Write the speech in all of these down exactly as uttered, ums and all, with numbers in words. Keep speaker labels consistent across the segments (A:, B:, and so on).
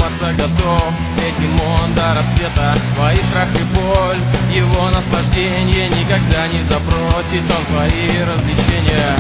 A: сломаться готов. Этим он до рассвета твои страх и боль, его наслаждение никогда не запросит он свои развлечения.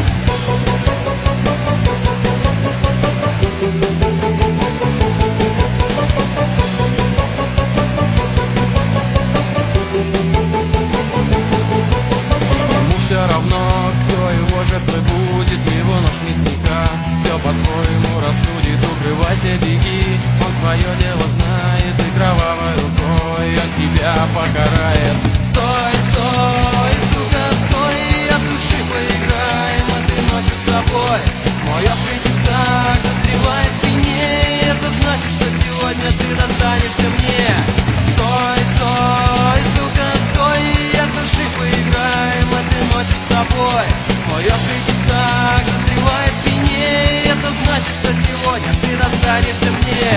A: Все равно, кто его жертвой будет, его нож мясника все по-своему рассудит. Укрывайся, беги, он свое дело знает, и кровавой рукой он тебя покарает. Стой, стой, сука, стой, от души поиграем этой ночью с тобой. Мой открытый так застревает в спине, это значит, что сегодня ты достанешься мне. Стой, стой, сука, стой, от души поиграем этой ночью с тобой. Мой открытый так застревает в спине, это значит, что сегодня ты достанешься мне.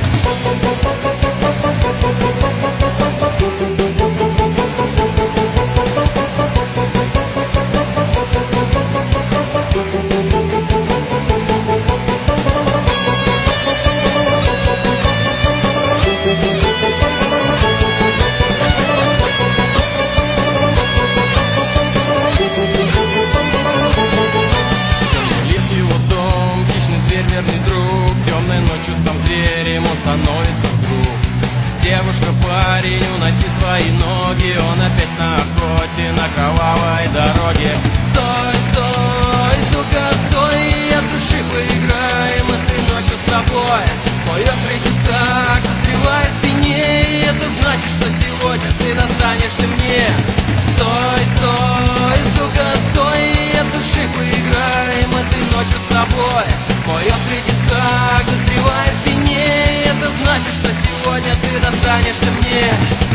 A: Верный друг, темной ночью сам зверем он становится вдруг. Девушка, парень, уноси свои ноги, он опять на охоте, на кровавой дороге. Стой, стой, сука, стой, от души поиграем этой ночью с тобой. Мой открытый так застревает в спине, это значит, что сегодня ты достанешься мне. Стой, стой, сука, стой, от души поиграем этой ночью с тобой. Мой открытый так застревает в спине, это значит, что сегодня ты достанешься мне.